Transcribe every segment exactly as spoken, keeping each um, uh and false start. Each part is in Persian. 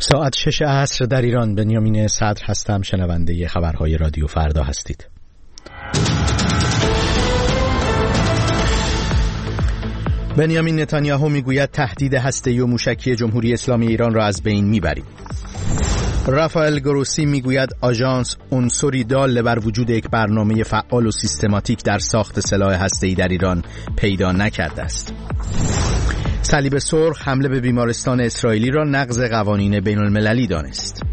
ساعت شش عصر در ایران. بنیامین صدر هستم، شنونده خبرهای رادیو فردا هستید. بنیامین نتانیاهو میگوید تهدید هسته‌ای و موشکی جمهوری اسلامی ایران را از بین میبریم. رافائل گروسی میگوید آژانس عنصری دال بر وجود یک برنامه فعال و سیستماتیک در ساخت سلاح هسته‌ای در ایران پیدا نکرده است. صلیب سرخ حمله به بیمارستان اسرائیلی را نقض قوانین بین المللی دانست.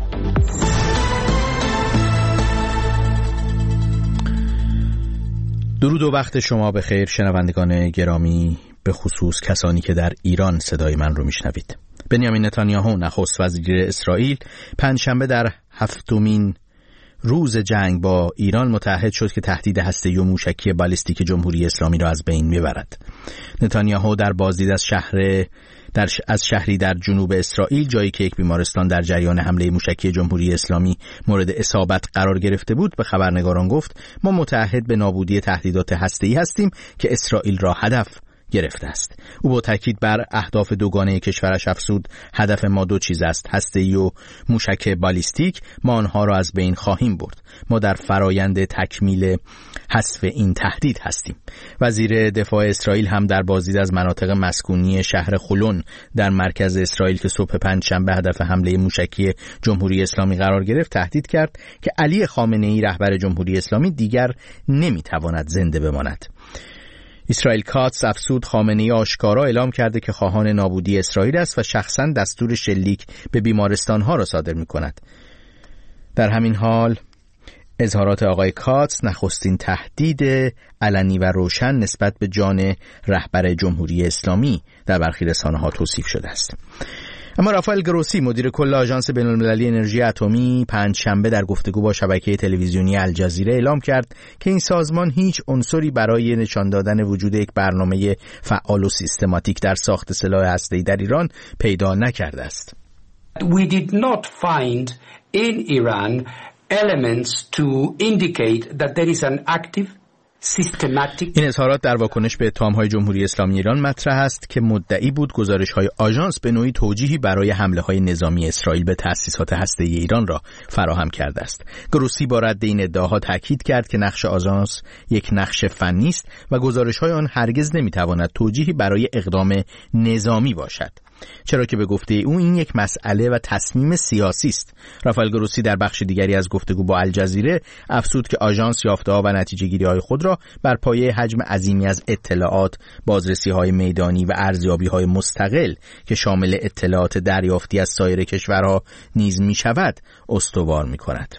درود و وقت شما بخیر شنوندگان گرامی، به خصوص کسانی که در ایران صدای من رو میشنوید. بنیامین نتانیاهو نخست وزیر اسرائیل پنجشنبه در هفتمین روز جنگ با ایران متعهد شد که تهدید هسته‌ای و موشکی بالیستیک جمهوری اسلامی را از بین میبرد. نتانیاهو در بازدید از شهر در از شهری در جنوب اسرائیل، جایی که یک بیمارستان در جریان حمله موشکی جمهوری اسلامی مورد اصابت قرار گرفته بود، به خبرنگاران گفت ما متعهد به نابودی تهدیدات هسته‌ای هستیم که اسرائیل را هدف گرفته است. او با تاکید بر اهداف دوگانه کشورش افزود هدف ما دو چیز است: هسته‌ای و موشک بالیستیک. ما آنها را از بین خواهیم برد. ما در فرایند تکمیل حذف این تهدید هستیم. وزیر دفاع اسرائیل هم در بازدید از مناطق مسکونی شهر خلون در مرکز اسرائیل که صبح پنجشنبه هدف حمله موشکی جمهوری اسلامی قرار گرفت تهدید کرد که علی خامنه‌ای رهبر جمهوری اسلامی دیگر نمیتواند زنده بماند. اسرائیل کاتس افزود خامنه‌ای آشکارا اعلام کرده که خواهان نابودی اسرائیل است و شخصاً دستور شلیک به بیمارستان‌ها را صادر می‌کند. در همین حال اظهارات آقای کاتس نخستین تهدید علنی و روشن نسبت به جان رهبر جمهوری اسلامی در برخی رسانه‌ها توصیف شده است. اما رافائل گروسی مدیر کل آژانس بین‌المللی انرژی اتمی پنجشنبه در گفتگو با شبکه تلویزیونی الجزیره اعلام کرد که این سازمان هیچ عنصری برای نشان دادن وجود یک برنامه فعال و سیستماتیک در ساخت سلاح هسته‌ای در ایران پیدا نکرده است. We did not find in Iran elements to indicate that there is an active این اظهارات در واکنش به اتهام‌های جمهوری اسلامی ایران مطرح است که مدعی بود گزارش‌های آژانس به نوعی توجیهی برای حمله‌های نظامی اسرائیل به تأسیسات هسته‌ای ایران را فراهم کرده است. گروسی با رد این ادعاها تاکید کرد که نقش آژانس یک نقش فنی است و گزارش‌های آن هرگز نمی‌تواند توجیهی برای اقدام نظامی باشد، چرا که به گفته او این یک مسئله و تصمیم سیاسی است. رافائل گروسی در بخش دیگری از گفتگو با الجزیره افزود که آژانس یافته‌ها و نتیجه‌گیری‌های خود را بر پایه حجم عظیمی از اطلاعات، بازرسی‌های میدانی و ارزیابی‌های مستقل که شامل اطلاعات دریافتی از سایر کشورها نیز می‌شود استوار می‌کند.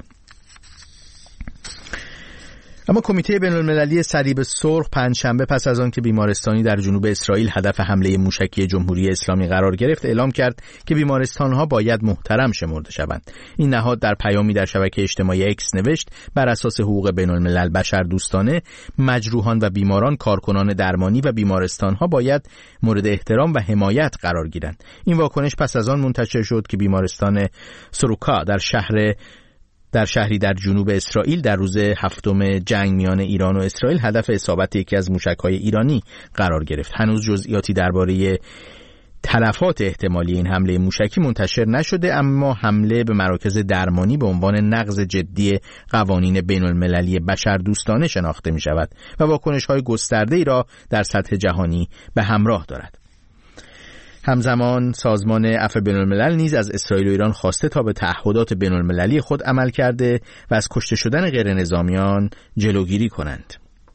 اما کمیته بین‌المللی صلیب سرخ پنجشنبه پس از آن که بیمارستانی در جنوب اسرائیل هدف حمله موشکی جمهوری اسلامی قرار گرفت اعلام کرد که بیمارستان‌ها باید محترم شمرده شوند. این نهاد در پیامی در شبکه اجتماعی اکس نوشت بر اساس حقوق بین‌الملل بشردوستانه مجروحان و بیماران، کارکنان درمانی و بیمارستان‌ها باید مورد احترام و حمایت قرار گیرند. این واکنش پس از آن منتشر شد که بیمارستان سروکا در شهر در شهری در جنوب اسرائیل در روز هفتم جنگ میان ایران و اسرائیل هدف اصابت یکی از موشک‌های ایرانی قرار گرفت. هنوز جزئیاتی درباره تلفات احتمالی این حمله موشکی منتشر نشده، اما حمله به مراکز درمانی به عنوان نقض جدی قوانین بین‌المللی بشردوستانه شناخته می‌شود و واکنش‌های گسترده‌ای را در سطح جهانی به همراه دارد. همزمان سازمان عفو بین‌الملل نیز از اسرائیل و ایران خواسته تا به تعهدات بین‌المللی خود عمل کرده و از کشته شدن غیر نظامیان جلوگیری کنند.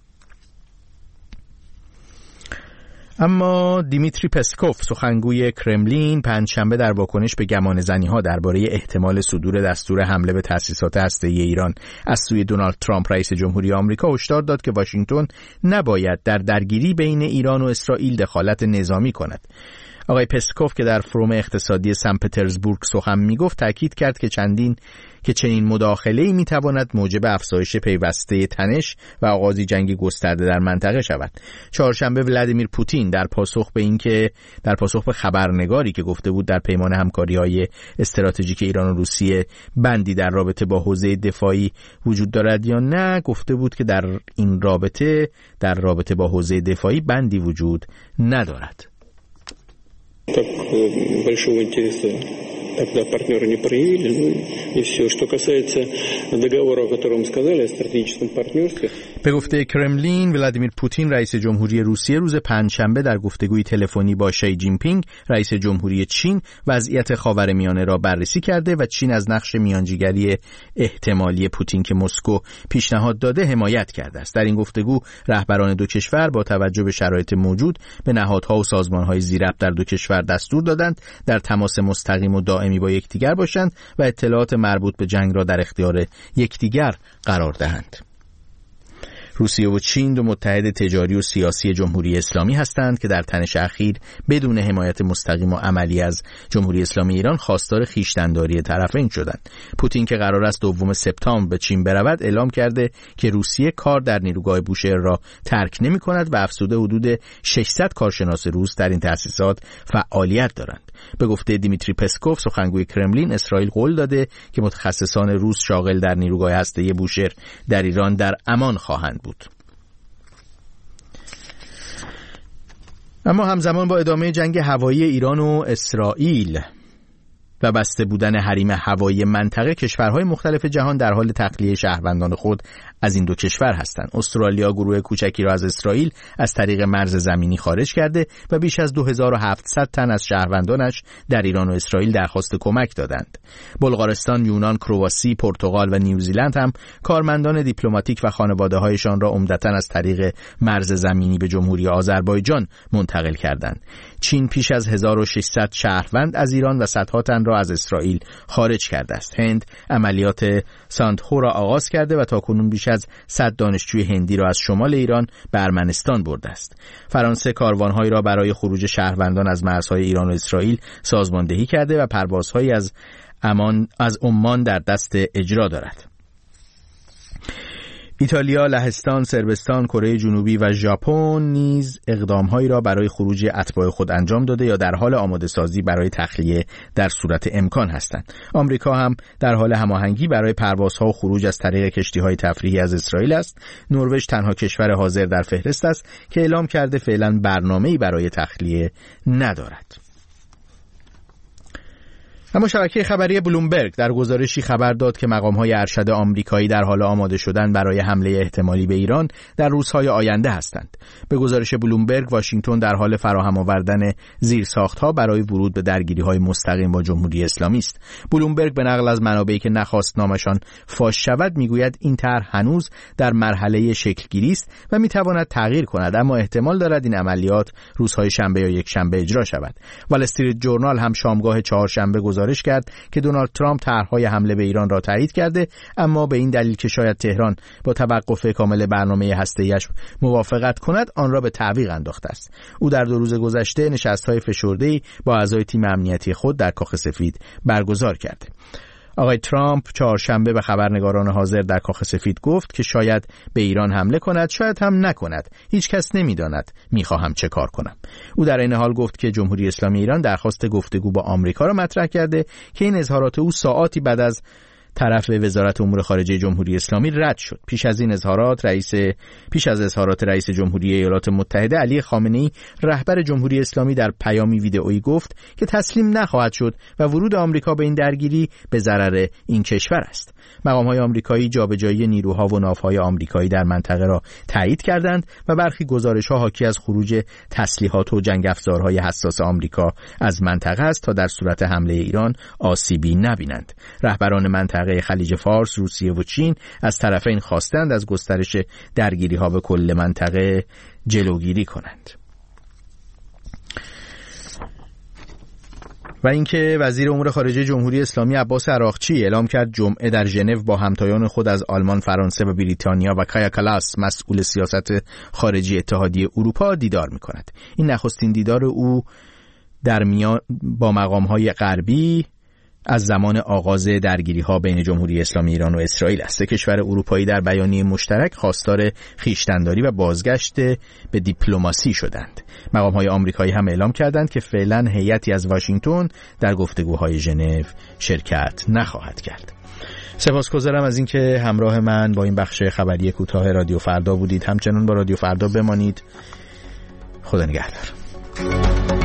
اما دیمیتری پسکوف سخنگوی کرملین پنجشنبه در واکنش به گمانه‌زنی‌ها درباره احتمال صدور دستور حمله به تأسیسات هسته‌ای ایران از سوی دونالد ترامپ رئیس جمهوری آمریکا هشدار داد که واشنگتن نباید در درگیری بین ایران و اسرائیل دخالت نظامی کند. آقای پسکوف که در فروم اقتصادی سن پترزبورگ سخن میگفت تاکید کرد که چندین که چنین مداخله‌ای میتواند موجب افزایش پیوسته تنش و آغازی جنگ گسترده در منطقه شود. چهارشنبه ولادیمیر پوتین در پاسخ به اینکه در پاسخ به خبرنگاری که گفته بود در پیمان همکاری‌های استراتژیک ایران و روسیه بندی در رابطه با حوزه دفاعی وجود دارد یا نه، گفته بود که در این رابطه در رابطه با حوزه دفاعی بندی وجود ندارد. Так большого интереса тогда партнеры не проявили, ну и все. Что касается договора, о котором сказали, о стратегическом партнерстве. به گفته کرملین، ولادیمیر پوتین رئیس جمهوری روسیه روز پنجشنبه در گفتگوی تلفنی با شی جین پینگ رئیس جمهوری چین وضعیت خاورمیانه را بررسی کرده و چین از نقش میانجیگری احتمالی پوتین که مسکو پیشنهاد داده حمایت کرده است. در این گفتگو رهبران دو کشور با توجه به شرایط موجود به نهادها و سازمان‌های ذی‌ربط در دو کشور دستور دادند در تماس مستقیم و دائمی با یکدیگر باشند و اطلاعات مربوط به جنگ را در اختیار یکدیگر قرار دهند. روسیه و چین دو متحد تجاری و سیاسی جمهوری اسلامی هستند که در تنش اخیر بدون حمایت مستقیم و عملی از جمهوری اسلامی ایران خواستار خویشتن‌داری طرفین شدند. پوتین که قرار است دوم سپتامبر به چین برود اعلام کرده که روسیه کار در نیروگاه بوشهر را ترک نمی‌کند و افزوده حدود ششصد کارشناس روس در این تأسیسات فعالیت دارند. به گفته دیمیتری پسکوف سخنگوی کرملین، اسرائیل قول داده که متخصصان روس شاغل در نیروگاه هسته‌ای بوشهر در ایران در امان خواهند بود. اما همزمان با ادامه جنگ هوایی ایران و اسرائیل و بسته بودن حریم هوایی منطقه، کشورهای مختلف جهان در حال تخلیه شهروندان خود از این دو کشور هستند. استرالیا گروه کوچکی را از اسرائیل از طریق مرز زمینی خارج کرده و بیش از دو هزار و هفتصد تن از شهروندانش در ایران و اسرائیل درخواست کمک دادند. بلغارستان، یونان، کرواسی، پرتغال و نیوزیلند هم کارمندان دیپلماتیک و خانواده‌هایشان را عمدتاً از طریق مرز زمینی به جمهوری آذربایجان منتقل کردند. چین پیش از هزار و ششصد شهروند از ایران و صدها تن را از اسرائیل خارج کرده است. هند عملیات ساندهو را آغاز کرده و تاکنون بیش از صد دانشجوی هندی را از شمال ایران به ارمنستان برده است. فرانسه کاروان‌هایی را برای خروج شهروندان از مرزهای ایران و اسرائیل سازماندهی کرده و پروازهایی از امان از عمان در دست اجرا دارد. ایتالیا، لهستان، صربستان، کره جنوبی و ژاپن نیز اقدام‌هایی را برای خروج اتباع خود انجام داده یا در حال آماده سازی برای تخلیه در صورت امکان هستند. آمریکا هم در حال هماهنگی برای پروازها و خروج از طریق کشتی‌های تفریحی از اسرائیل است. نروژ تنها کشور حاضر در فهرست است که اعلام کرده فعلا برنامه‌ای برای تخلیه ندارد. اما شبکه خبری بلومبرگ در گزارشی خبر داد که مقام‌های ارشد آمریکایی در حال آماده شدن برای حمله احتمالی به ایران در روزهای آینده هستند. به گزارش بلومبرگ، واشنگتن در حال فراهم آوردن زیرساخت‌ها برای ورود به درگیری‌های مستقیم با جمهوری اسلامی است. بلومبرگ به نقل از منابعی که نخواست نامشان فاش شود میگوید این طرح هنوز در مرحله شکل‌گیری است و میتواند تغییر کند، اما احتمال دارد این عملیات روزهای شنبه یا یک شنبه اجرا شود. وال استریت جورنال هم شامگاه چهارشنبه گزارش کرد که دونالد ترامپ طرح‌های حمله به ایران را تایید کرده، اما به این دلیل که شاید تهران با توقف کامل برنامه هسته‌ایش موافقت کند آن را به تعویق انداخته است. او در دو روز گذشته نشست‌های فشرده‌ای با اعضای تیم امنیتی خود در کاخ سفید برگزار کرده. آقای ترامپ چهارشنبه به خبرنگاران حاضر در کاخ سفید گفت که شاید به ایران حمله کند، شاید هم نکند. هیچ کس نمی‌داند می‌خواهم چه کار کنم. او در این حال گفت که جمهوری اسلامی ایران درخواست گفتگو با آمریکا را مطرح کرده که این اظهارات او ساعاتی بعد از طرف وزارت امور خارجه جمهوری اسلامی رد شد. پیش از این اظهارات رئیس پیش از اظهارات رئیس جمهوری ایالات متحده علی خامنه‌ای رهبر جمهوری اسلامی در پیامی ویدئویی گفت که تسلیم نخواهد شد و ورود آمریکا به این درگیری به ضرر این کشور است. مقام‌های آمریکایی جابجایی نیروها و ناوهای آمریکایی در منطقه را تایید کردند و برخی گزارش‌ها حاکی از خروج تسلیحات و جنگ افزارهای حساس آمریکا از منطقه است تا در صورت حمله ایران آسیبی نبینند. رهبران منطقه خلیج فارس، روسیه و چین از طرفین خواستند از گسترش درگیری‌ها به کل منطقه جلوگیری کنند. و اینکه وزیر امور خارجه جمهوری اسلامی عباس عراقچی اعلام کرد جمعه در ژنو با همتایان خود از آلمان، فرانسه و بریتانیا و کایا کلاس مسئول سیاست خارجی اتحادیه اروپا دیدار می‌کند. این نخستین دیدار او در میان با مقام‌های غربی از زمان آغاز درگیری‌ها بین جمهوری اسلامی ایران و اسرائیل است. سه کشور اروپایی در بیانیه مشترک خواستار خویشتن‌داری و بازگشت به دیپلماسی شدند. مقام‌های آمریکایی هم اعلام کردند که فعلاً هیئتی از واشنگتن در گفتگوهای ژنو شرکت نخواهد کرد. سپاسگزارم از اینکه همراه من با این بخش خبری کوتاه رادیو فردا بودید. همچنان با رادیو فردا بمانید. خدا نگهدار.